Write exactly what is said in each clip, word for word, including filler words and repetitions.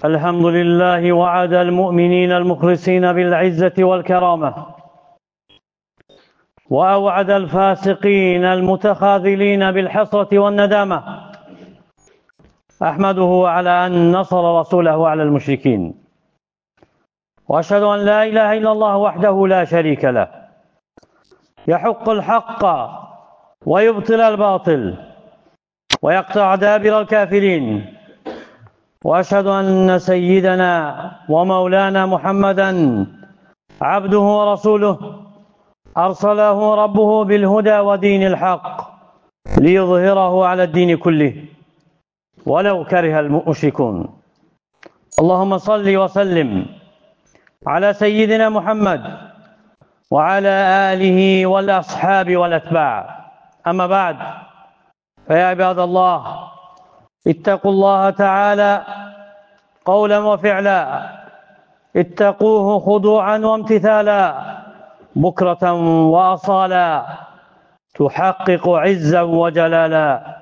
الحمد لله وعد المؤمنين المخلصين بالعزة والكرامة، وأوعد الفاسقين المتخاذلين بالحسرة والندامة. أحمده على أن نصر رسوله على المشركين، وأشهد أن لا إله إلا الله وحده لا شريك له، يحق الحق ويبطل الباطل ويقطع دابر الكافرين. وأشهد أن سيدنا ومولانا محمدًا عبده ورسوله، أرسله ربه بالهدى ودين الحق ليظهره على الدين كله ولو كره المشركون. اللهم صل وسلم على سيدنا محمد وعلى آله والأصحاب والأتباع. أما بعد، فيا عباد الله، اتقوا الله تعالى قولا وفعلا، اتقوه خضوعا وامتثالا، بكرة وأصالا، تحقق عزا وجلالا،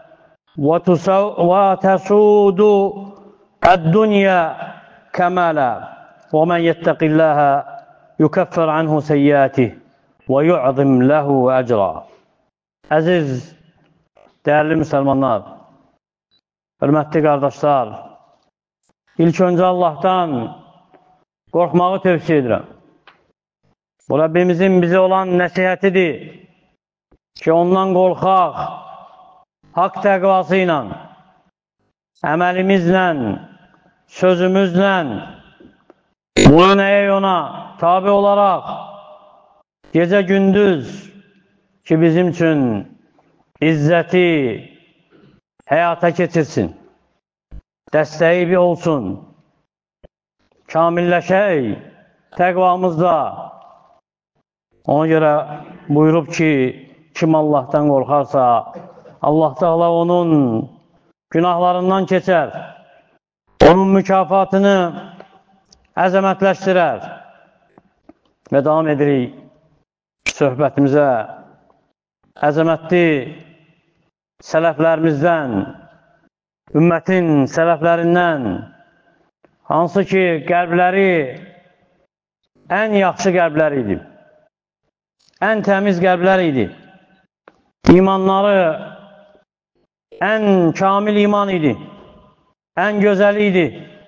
وتسود الدنيا كمالا. ومن يتق الله يكفر عنه سيئاته ويعظم له أجرا. Aziz, değerli Müslümanlar, hörmətli qardaşlar, ilk öncə Allah'tan qorxmağı tövsiyə edirəm. Bu Rabbimizin bizə olan nəsihətidir ki, ondan qorxaq, haqq təqvası ilə, əməlimizlə, sözümüzlə, boyun əyək ona tabi olaraq, gecə gündüz ki, bizim üçün izzəti həyata keçirsin, dəstəyi bir olsun, kamilləşək təqvamızda. Ona görə buyurub ki, kim Allah'tan qorxarsa, Allah Teala onun günahlarından keçər, onun mükafatını əzəmətləşdirər. Və davam edirik söhbətimizə. Əzəmətli sələflərimizdən, ümmətin sələflərindən, hansı ki, qəlbləri ən yaxşı qəlblər idi, ən təmiz qəlblər idi, imanları ən kamil iman idi, ən gözəl idi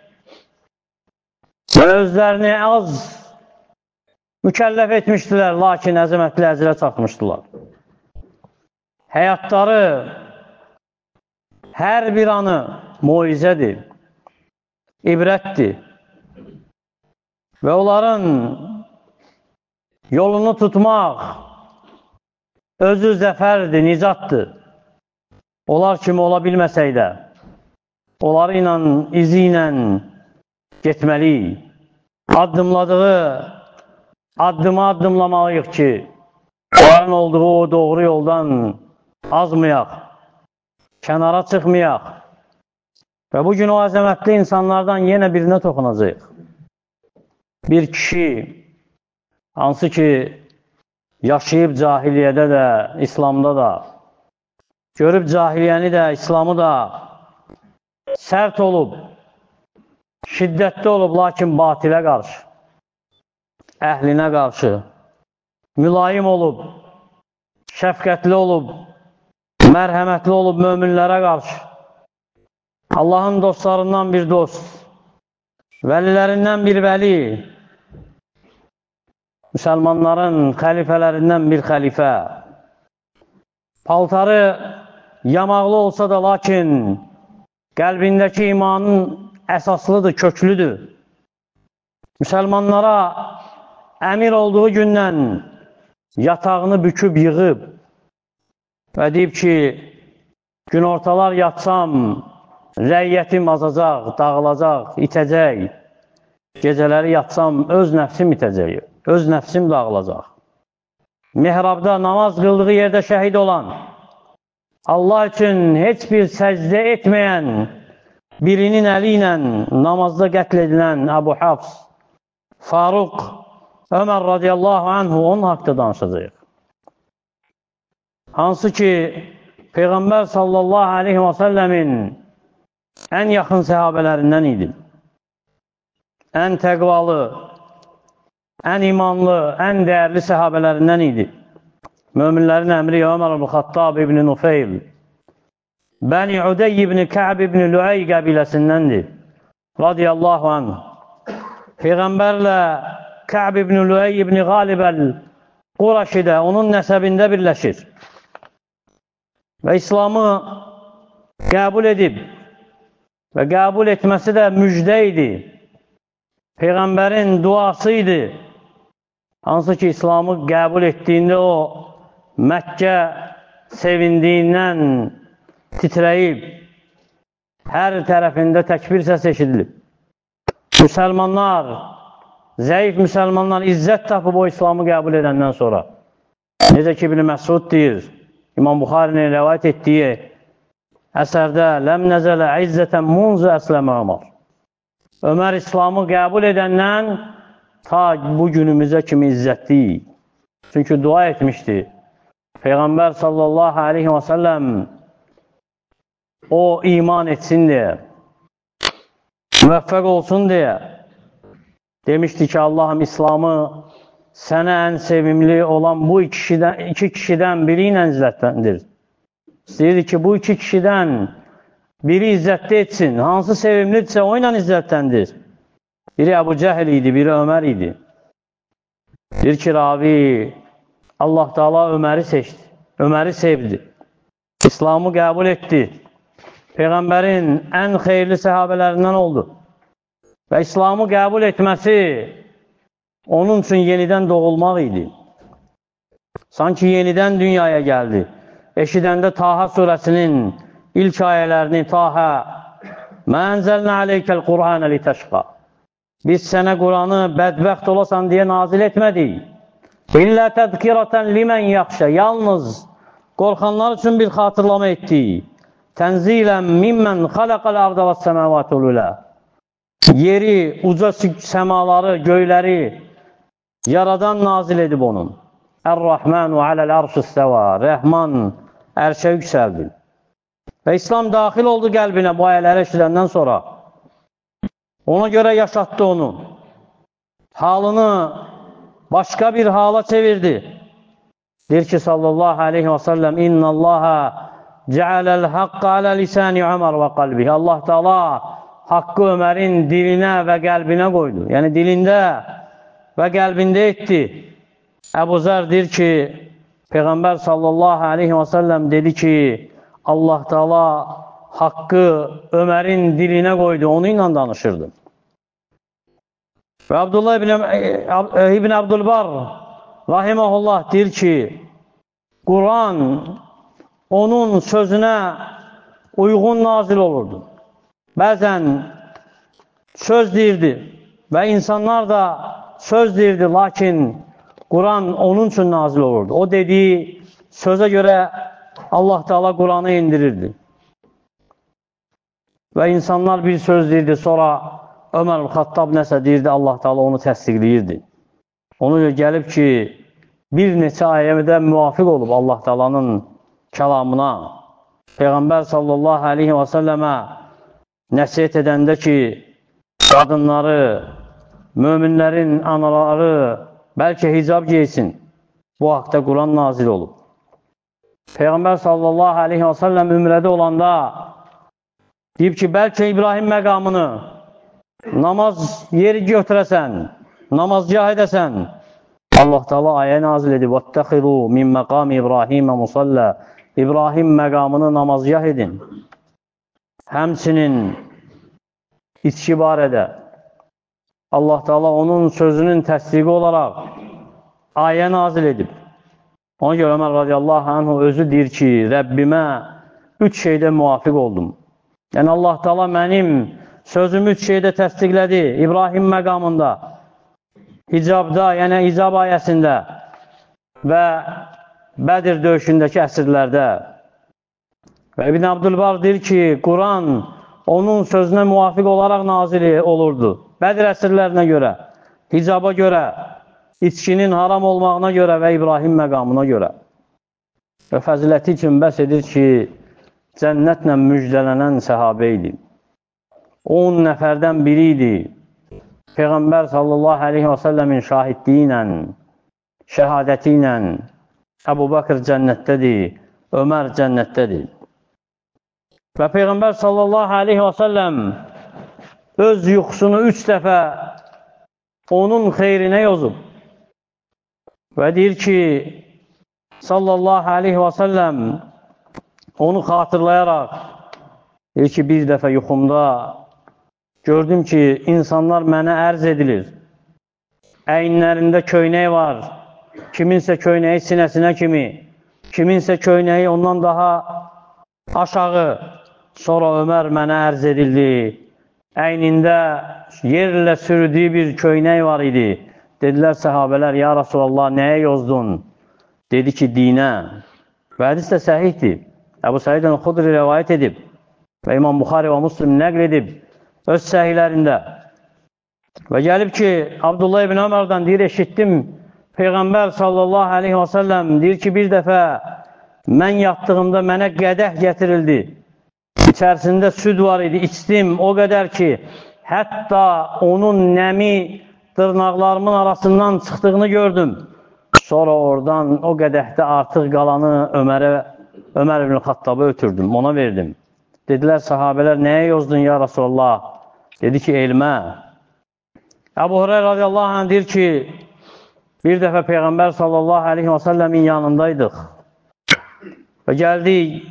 və özlərini az mükəlləf etmişdilər, lakin əzəmətli əcrə çatmışdılar. Həyatları hər bir anı muizədir, ibrətdir və onların yolunu tutmaq özü zəfərdir, nicatdır. Onlar kimi ola bilməsək də, onları ilə, izi ilə getməliyik. Addımladığı addımı addımlamalıyıq ki, onların olduğu o doğru yoldan azmayaq, kənara çıxmayaq və bugün o əzəmətli insanlardan yenə birinə toxunacaq. Bir kişi, hansı ki, yaşayıb cahiliyyədə də, İslamda da, görüb cahiliyyəni də, İslamı da sərt olub, şiddətli olub, lakin batilə qarşı, əhlinə qarşı, mülayim olub, şəfqətli olub, mərhəmətli olub möminlərə qarşı, Allahın dostlarından bir dost, vəlilərindən bir vəli, müsəlmanların xəlifələrindən bir xəlifə, paltarı yamaqlı olsa da, lakin qəlbindəki imanın əsaslıdır, köklüdür. Müsəlmanlara əmir olduğu gündən yatağını büküb, yığıb və deyib ki, gün ortalar yatsam, rəyyətim azacaq, dağılacaq, itəcək. Gecələri yatsam, öz nəfsim itəcək, öz nəfsim dağılacaq. Mihrabda namaz qıldığı yerdə şəhid olan, Allah üçün heç bir səcdə etməyən birinin əli ilə namazda qətl edilən Əbu Hafs, Faruq, Ömər radiyallahu anhu, onun haqda danışacaq. Hansı ki, Peyğəmbər sallallahu aleyhi və səlləmin ən yaxın səhabələrindən idi. ən təqvalı, ən imanlı, ən dəyərli səhabələrindən idi. Möminlərin əmri Ömər ibn Xattab ibn Nufeyl, Bəni Udey ibn Kə'b ibn Lüey qəbiləsindəndir. Radiyallahu anh. Peyğəmbərlə Kə'b ibn Lüey ibn Qalibəl Quraşidə onun nəsəbində birləşir. Və İslamı qəbul edib və qəbul etməsi də müjdə idi. Peyğəmbərin duası idi. Hansı ki, İslamı qəbul etdiyində o Məkkə sevindiyindən titrəyib, hər tərəfində təkbir səs eşidilib. Müsəlmanlar, zəif müsəlmanlar izzət tapıb o İslamı qəbul edəndən sonra. Necə ki, İbn Məsud deyir, İmam Buxarinin rəvayət etdiyi əsərdə ləm nəzələ izzətən munzu əsləmə Ömər. Ömər İslamı qəbul edəndən ta bu günümüzə kimi izzətliyik. Çünki dua etmişdi. Peyğəmbər sallallahu aleyhi və səlləm o iman etsin deyə, müvəffəq olsun deyə demişdi ki, Allahım İslamı sənə ən sevimli olan bu iki kişidən, iki kişidən biri ilə izzətləndir. İstəyirdi ki, bu iki kişidən biri izzətli etsin. Hansı sevimlidirsə o ilə izzətləndir. Biri Əbu Cəhil idi, biri Ömər idi. Bir ki, ravi Allah Teala Öməri seçdi, Öməri sevdi, İslamı qəbul etdi. Peyğəmbərin ən xeyirli səhabələrindən oldu. Və İslamı qəbul etməsi onun üçün yenidən doğulmaq idi. Sanki yenidən dünyaya gəldi. Eşidəndə Taha surəsinin ilk ayələrini Taha Mə ənzəlnə aleykəl Qur'anə li təşqa. Biz sənə Quranı bədbəxt olasan deyə nazil etmədik. İllə təzkirətən limən yaxşə. Yalnız qorxanlar üçün bir xatırlama etdik. Tənzilən mimmən xaləqəl arda və səməvatü lülə. Yeri, uca səmaları, göyləri yaradan nazil edib onun. Ər-Rəhmənu aləl arşüstəvə. Rəhman ərşə yüksəldi. Və İslam daxil oldu qəlbinə bu ayələri eşidəndən sonra. Ona görə yaşatdı onu. Halını başqa bir hala çevirdi. Deyir ki, sallallahu aleyhi və səlləm, İnna Allaha cəaləl haqqa alə lisani Ömər və qalbi. Allah Teala haqqı Ömərin dilinə və qəlbinə qoydu. Yəni dilində və qəlbində etdi. Əbu Zər deyir ki, Peyğəmbər sallallahu aleyhi və səlləm dedi ki, Allah Teala haqqı Ömərin dilinə qoydu, onu ilə danışırdı. Və Abdullah ibn, ibn Abdülbar rahiməhullah deyir ki, Quran onun sözünə uyğun nazil olurdu. Bəzən söz deyirdi və insanlar da söz deyirdi, lakin Quran onun üçün nazil olurdu. O dediyi sözə görə Allah Teala Quranı indirirdi. Və insanlar bir söz deyirdi, sonra Ömər Xattab nəsə deyirdi, Allah Teala onu təsdiqləyirdi. Onu gəlib ki, bir neçə ayədə müvafiq olub Allah Teala'nın kəlamına. Peyğəmbər sallallahu aleyhi və səlləmə nəsiyyət edəndə ki, qadınları, möminlərin anaları bəlkə hicab geysin. Bu haqda Quran nazil olub. Peyğəmbər sallallahu aleyhi və səlləm ümrədə olanda deyib ki, bəlkə İbrahim məqamını namaz yeri götürəsən, namazgah edəsən. Allah Teala ayə nazil edib, وَاتَّخِذُوا مِنْ مَقَامِ İbrahim musalla. İbrahim məqamını namazgah edin. Həmçinin içki barədə Allah Teala onun sözünün təsdiqi olaraq ayə nazil edib. Ona görə Ömər radiyallahu anh özü deyir ki, Rəbbimə üç şeydə müvafiq oldum. Yəni Allah Teala mənim sözümü üç şeydə təsdiqlədi. İbrahim məqamında, hicabda, yəni hicab ayəsində və Bədir döyüşündəki əsrlərdə. Və İbn Abdülbar deyir ki, Quran onun sözünə müvafiq olaraq nazil olurdu. Bədir əsrlərinə görə, hicaba görə, içkinin haram olmağına görə və İbrahim məqamına görə. Və fəziləti üçün bəs edir ki, cənnətlə müjdələnən səhabə idi. on nəfərdən biri idi. Peyğəmbər sallallahu aleyhi və səlləmin şahidliyi ilə, şəhadəti ilə Əbu Bakır cənnətdədir, Ömər cənnətdədir. Və Peyğəmbər sallallahu aleyhi və səlləm öz yuxusunu üç dəfə onun xeyrinə yozub. Və deyir ki, sallallahu aleyhi və səlləm onu xatırlayaraq, deyir ki, bir dəfə yuxumda gördüm ki, insanlar mənə ərz edilir. Əyinlərində köynək var, kiminsə köynəyi sinəsinə kimi, kiminsə köynəyi ondan daha aşağı. Sonra Ömər mənə ərz edildi. Əynində yerlə sürüdüyü bir köynək var idi. Dedilər səhabələr, ya Rasulallah, nəyə yozdun? Dedi ki, dinə. Və hədis də səhihdir. Əbu Səid el-Xudri rəvayət edib və İmam Buxari və Müslim nəql edib öz səhihlərində. Və gəlib ki, Abdullah ibn Ömərdən deyir, eşitdim, Peyğəmbər sallallahu aleyhi və səlləm deyir ki, bir dəfə mən yatdığımda mənə qədəh gətirildi. İçərisində süd var idi, içdim o qədər ki, hətta onun nəmi dırnaqlarımın arasından çıxdığını gördüm. Sonra oradan o qədəhdə artıq qalanı Ömərə, Ömər ibn Xattab'a ötürdüm, ona verdim. Dedilər sahabələr, nəyə yozdun ya Rasulallah? Dedi ki, elmə. Əbu Hureyra radiyallahu anh deyir ki, bir dəfə Peyğəmbər sallallahu aleyhi və səlləmin yanındaydıq və gəldik,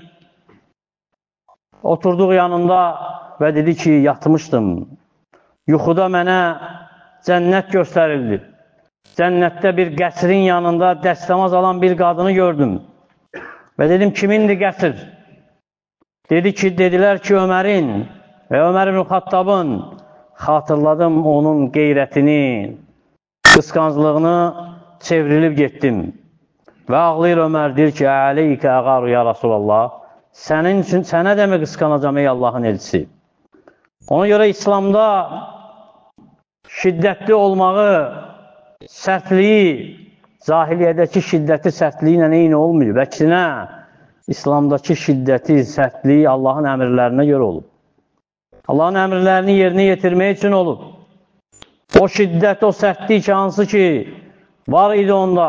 oturduq yanında və dedi ki, yatmışdım. Yuxuda mənə cənnət göstərildi. Cənnətdə bir qəsrin yanında dəstəmaz alan bir qadını gördüm. Və dedim, kimindir qəsr? Dedi ki, dedilər ki, Ömərin və Ömər ibn Xattabın. Xatırladım onun qeyrətini, qısqanclığını, çevrilib getdim. Və ağlayır Ömər, deyir ki, əleykə əqaru ya Rasulallah. Sənin üçün, sənə də mi qısqanacam ey Allahın elçisi? Ona görə İslamda şiddətli olmağı, sərtliyi, cahiliyyədəki şiddəti sərtliyi ilə eyni olmuyor. Əksinə, İslamdakı şiddəti, sərtliyi Allahın əmrlərinə görə olub. Allahın əmrlərini yerinə yetirmək üçün olub. O şiddət, o sərtlik hansı ki, var idi onda.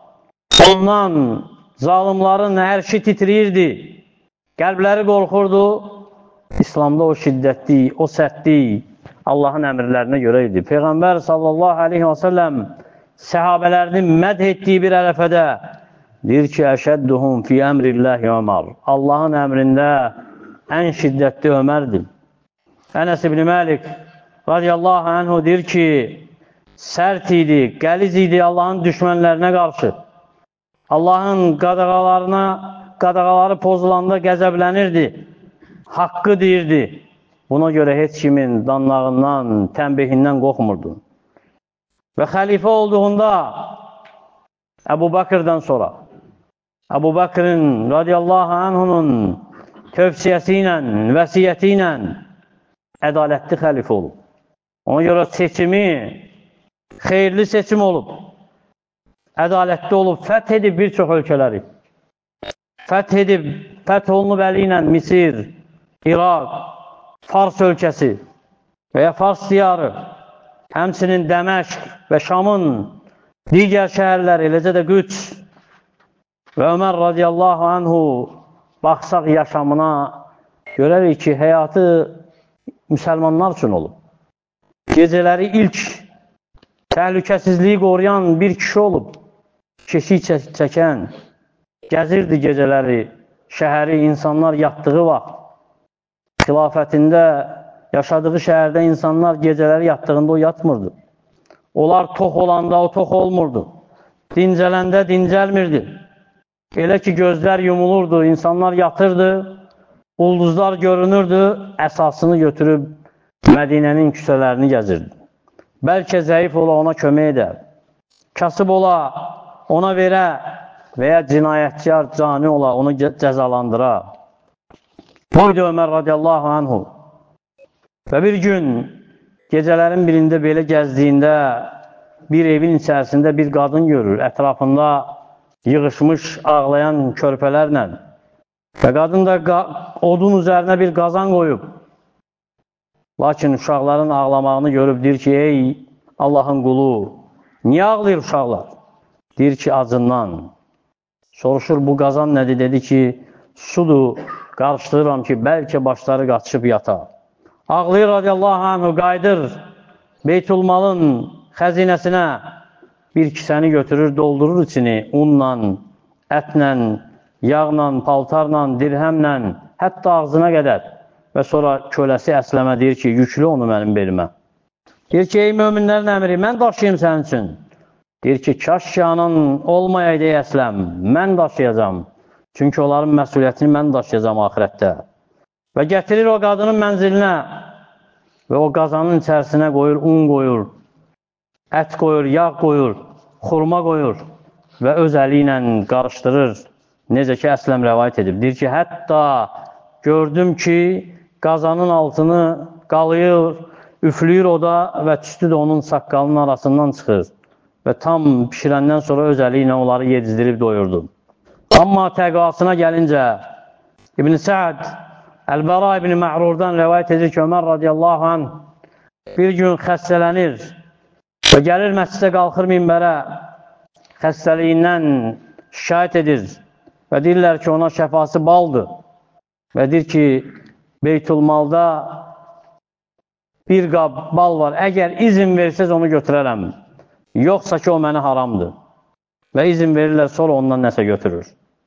Ondan zalimların hər şey titriyirdi. Qəlbləri qorxurdu. İslamda o şiddətli, o sərtlik Allahın əmrlərinə görə idi. Peyğəmbər sallallahu aleyhi və səlləm səhabələrinin məd etdiyi bir ərəfədə deyir ki, əşədduhum fi əmrilləhi Ömər. Allahın əmrində ən şiddətli Ömərdir. Ənəs ibn Məlik radiyallahu anhu deyir ki, sərt idi, qəliz idi Allahın düşmənlərinə qarşı. Allahın qadağalarına, qadağaları pozulanda qəzəblənirdi, haqqı deyirdi. Buna görə heç kimin danlağından, tənbihindən qorxmurdu. Və xəlifə olduğunda Əbu Bakırdan sonra, Əbu Bakırın radiyallahu anhunun tövsiyəsi ilə, vəsiyyəti ilə ədalətli xəlifə olub. Ona görə seçimi xeyirli seçim olub. Ədalətli olub, fəth edib bir çox ölkələri. Fəth edib, fəth olunub əli ilə Misir, İraq, Fars ölkəsi və ya Fars diyarı, həmsinin Dəməşq və Şamın digər şəhərlər, eləcə də Qüds və Ömər radiyallahu anhu baxsaq yaşamına görərik ki, həyatı müsəlmanlar üçün olub. Gecələri ilk təhlükəsizliyi qoruyan bir kişi olub. Keşik çəkən, gəzirdi gecələri, şəhəri, insanlar yatdığı vaxt. Xilafətində yaşadığı şəhərdə insanlar gecələri yatdığında o yatmırdı. Onlar tox olanda o tox olmurdu. Dincələndə dincəlmirdi. Elə ki, gözlər yumulurdu, insanlar yatırdı, ulduzlar görünürdü, əsasını götürüb Mədinənin küçələrini gəzirdi. Bəlkə zəif ola ona kömək edə, kasıb ola ona verə və ya cinayətkar, cani ola onu cəzalandıra. Buydu Ömər radiyallahu anhu. Və bir gün gecələrin birində belə gəzdiyində bir evin içərisində bir qadın görür, ətrafında yığışmış ağlayan körpələrlə. Və qadın da odun üzərinə bir qazan qoyub. Lakin uşaqların ağlamağını görüb deyir ki, ey Allahın qulu, niyə ağlayır uşaqlar? Deyir ki, acından. Soruşur, bu qazan nədir? Dedi ki, sudur, qarışdırıram ki, bəlkə başları qaçışıb yata. Ağlayır radiyallahu anhu, qayıdır Beytulmalın xəzinəsinə, bir kisəni götürür, doldurur içini unla, ətlə, yağla, paltarla, dirhəmlə, hətta ağzına qədər. Və sonra köləsi Əsləmə deyir ki, yüklü onu mənim belimə. Deyir ki, ey möminlərin əmri, mən daşıyım sənin üçün. Deyir ki, kaş ki anan olmayaydı ey Əsləm, mən daşıyacam. Çünki onların məsuliyyətini mən daşıyacam axirətdə. Və gətirir o qadının mənzilinə və o qazanın içərisinə qoyur, un qoyur, ət qoyur, yağ qoyur, xurma qoyur və öz əli ilə qarışdırır. Necə ki, Əsləm rəvayət edib. Deyir ki, hətta gördüm ki, qazanın altını qalıyır, üflüyür o da və tüstü də onun saqqalının arasından çıxır. Və tam pişirəndən sonra öz əli ilə onları yedizdirib doyurdu. Amma təqasına gəlincə, İbn-i Səad Əl-Bəra İbn-i Mə'rurdan rəvayət edir ki, Ömər radiyallahu anh bir gün xəstələnir və gəlir məscidə qalxır minbərə, xəstəliyindən şikayət edir və deyirlər ki, ona şəfası baldır və deyir ki, Beytulmalda bir qab bal var, əgər izin versəz onu götürərəm, yoxsa ki, o mənə haramdır və izin verirlər, sonra ondan nəsə götürür.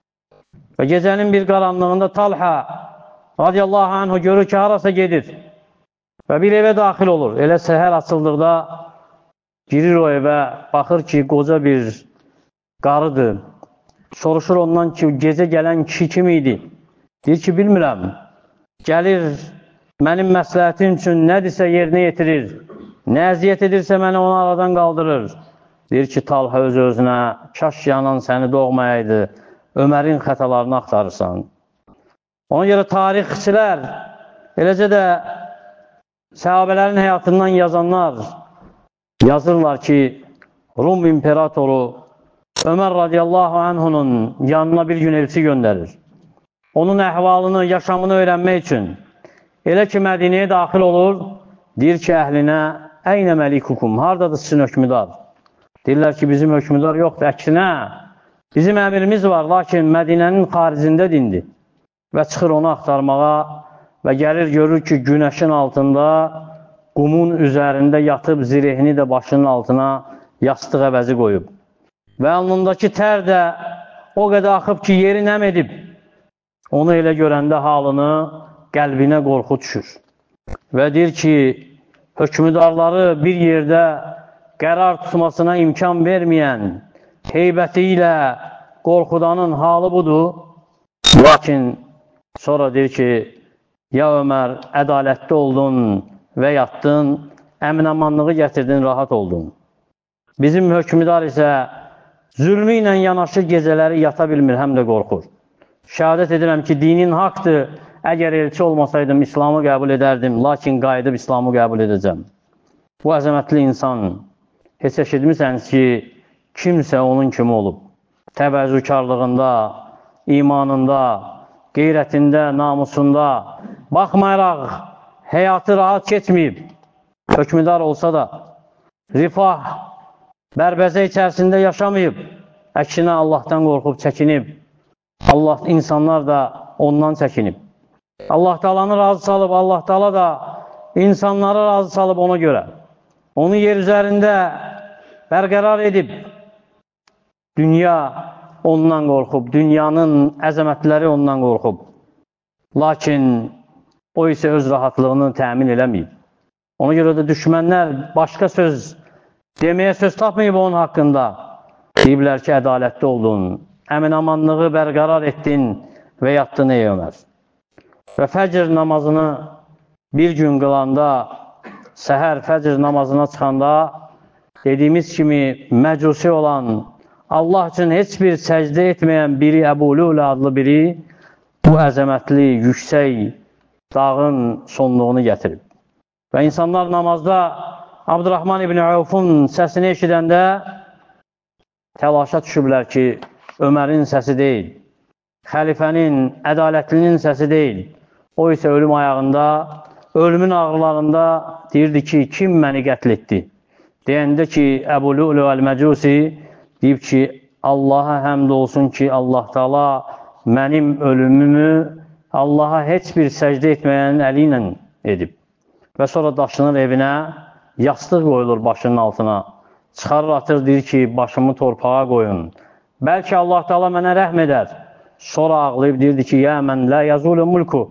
Və gecənin bir qaranlığında Talha radiyallahu anhu görür ki, harasa gedir və bir evə daxil olur. Elə səhər açıldıqda girir o evə, baxır ki, qoca bir qarıdır. Soruşur ondan ki, gecə gələn kişi kim idi? Deyir ki, bilmirəm. Gəlir, mənim məsləhətim üçün nədirsə yerinə yetirir. Nə əziyyət edirsə məni onu aradan qaldırır. Deyir ki, Talha öz-özünə, kaş yanan səni doğmayaydı, Ömərin xətalarını axtarırsan. Ona görə tarixçilər, eləcə də səhabələrin həyatından yazanlar yazırlar ki, Rum imperatoru Ömər radiyallahu anhunun yanına bir gün elçi göndərir. Onun əhvalını, yaşamını öyrənmək üçün. Elə ki, Mədinəyə daxil olur, deyir ki, əhlinə, əynə məlikukum, haradadır sizin hökmüdar? Deyirlər ki, bizim hökmüdar yoxdur, əksinə, bizim əmirimiz var, lakin Mədinənin xaricində dindir. Və çıxır onu axtarmağa və gəlir, görür ki, günəşin altında, qumun üzərində yatıb, zirehini də başının altına yastıq əvəzi qoyub. Və alnındakı tər də o qədər axıb ki, yeri nəm edib. Onu elə görəndə halını, qəlbinə qorxu düşür. Və deyir ki, hökmüdarları bir yerdə qərar tutmasına imkan verməyən, heybəti ilə qorxudanın halı budur. Lakin sonra deyir ki, ya Ömər, ədalətli oldun və yatdın, əmin-amanlığı gətirdin, rahat oldun. Bizim hökmüdar isə zülmü ilə yanaşı gecələri yata bilmir, həm də qorxur. Şəhadət edirəm ki, dinin haqdır, əgər elçi olmasaydım, İslamı qəbul edərdim, lakin qayıdıb İslamı qəbul edəcəm. Bu əzəmətli insan, heç eşitmisəniz ki, kimsə onun kimi olub. Təvəzzükarlığında, imanında, qeyrətində, namusunda, baxmayaraq, həyatı rahat keçməyib, hökmüdar olsa da, rifah, bərbəzə içərisində yaşamayıb, əksinə Allahdan qorxub çəkinib, Allah, insanlar da ondan çəkinib. Allah Taalanı razı salıb, Allah Taala da insanları razı salıb ona görə. Onu yer üzərində bərqərar edib, dünya ondan qorxub, dünyanın əzəmətləri ondan qorxub. Lakin o isə öz rahatlığını təmin eləməyib. Ona görə də düşmənlər başqa söz, deməyə söz tapmayıb onun haqqında. Deyiblər ki, ədalətli oldun, əmin-amanlığı bərqərar etdin və yatdın ey Ömər. Və fəcr namazını bir gün qılanda, səhər fəcr namazına çıxanda, dediyimiz kimi məcusi olan, Allah üçün heç bir səcdə etməyən biri, Əbu Lulə adlı biri, bu əzəmətli, yüksək dağın sonluğunu gətirib. Və insanlar namazda Abdurrahman ibn Avfun səsini eşidəndə təlaşa düşüblər ki, Ömərin səsi deyil, xəlifənin, ədalətlinin səsi deyil. O isə ölüm ayağında ölümün ağrılarında deyirdi ki, kim məni qətl etdi? Deyəndə ki, Əbu Lu'lu əl-Məcusi deyib ki, Allaha həmd olsun ki, Allah Taala mənim ölümümü Allaha heç bir səcdə etməyənin əli ilə edib. Və sonra daşınır evinə, yastıq qoyulur başının altına. Çıxarır, atır, deyir ki, başımı torpağa qoyun. Bəlkə Allah Taala mənə rəhm edər. Sonra ağlayıb deyirdi ki, yə mən lə yazulu mulku.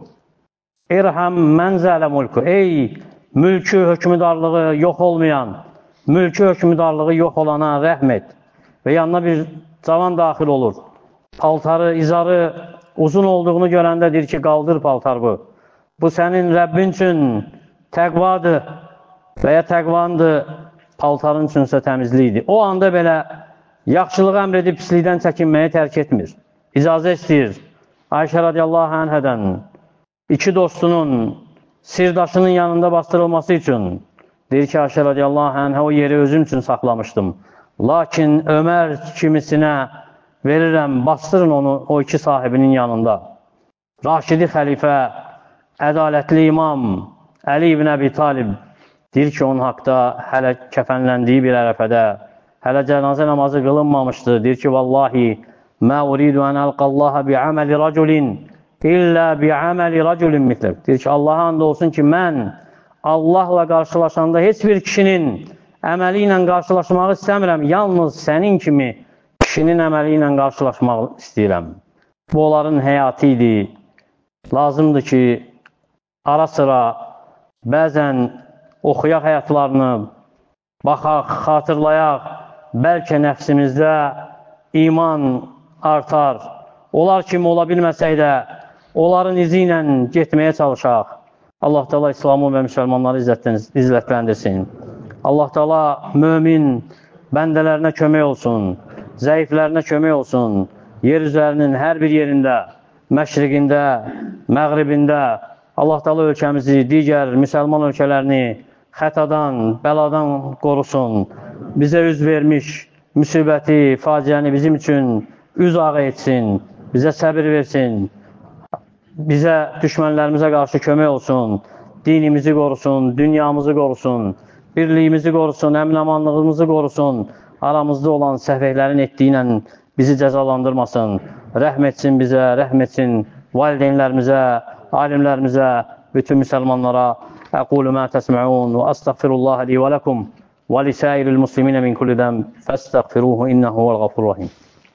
İrham mənzələ mulku. Ey mülkü, hökmüdarlığı yox olmayan, mülkü, hökmüdarlığı yox olana rəhm et. Və yanına bir cavan daxil olur. Paltarı, izarı uzun olduğunu görəndə deyir ki, qaldır paltar bu. Bu sənin Rəbbin üçün təqvadır və ya təqvandır, paltarın üçünsə təmizlikdir. O anda belə yaxşılığı əmr edib pislikdən çəkinməyi tərk etmir. İcazə istəyir. Ayşə radiyallahu anhədən iki dostunun sirdaşının yanında bastırılması üçün deyir ki, Ayşə radiyallahu anhə o yeri özüm üçün saxlamışdım. Lakin Ömər kimisinə verirəm, bastırın onu o iki sahibinin yanında. Raşidi xəlifə, ədalətli imam Əli ibn Əbi Talib deyir ki, onun haqda hələ kəfənləndiyi bir ərəfədə, hələ cənazə namazı qılınmamışdı. Deyir ki, vallahi, mə uridu ən əlqallaha bi'aməli raculin illə bi'aməli raculin mitləb. Deyir ki, Allaha and olsun ki, mən Allahla qarşılaşanda heç bir kişinin əməli ilə qarşılaşmağı istəmirəm. Yalnız sənin kimi kişinin əməli ilə qarşılaşmaq istəyirəm. Bu, onların həyatı idi. Lazımdır ki, ara sıra bəzən oxuyaq həyatlarını, baxaq, xatırlayaq, bəlkə nəfsimizdə iman artar. Onlar kimi ola bilməsək də, onların izi ilə getməyə çalışaq. Allah Taala İslamı və müsəlmanları izzətləndirsin. Allah Taala mömin bəndələrinə kömək olsun, zəiflərinə kömək olsun. Yer üzərinin hər bir yerində, məşriqində, məğribində Allah Taala ölkəmizi, digər müsəlman ölkələrini xətadan, bəladan qorusun. Bizə üz vermiş müsibəti, faciəni bizim üçün üz ağı etsin, bizə səbir versin, bizə düşmənlərimizə qarşı kömək olsun, dinimizi qorusun, dünyamızı qorusun, birliyimizi qorusun, əmin-amanlığımızı qorusun, aramızda olan səhvəklərin etdiyi ilə bizi cəzalandırmasın, rəhm etsin bizə, rəhm etsin valideynlərimizə, alimlərimizə, bütün müsəlmanlara. Əqulu mə təsmə'un və əstəğfirullaha li və ləkum və lisəiril musliminə min kulli dəm fəstəğfiruhu innəhu vəl-ğafurrahim.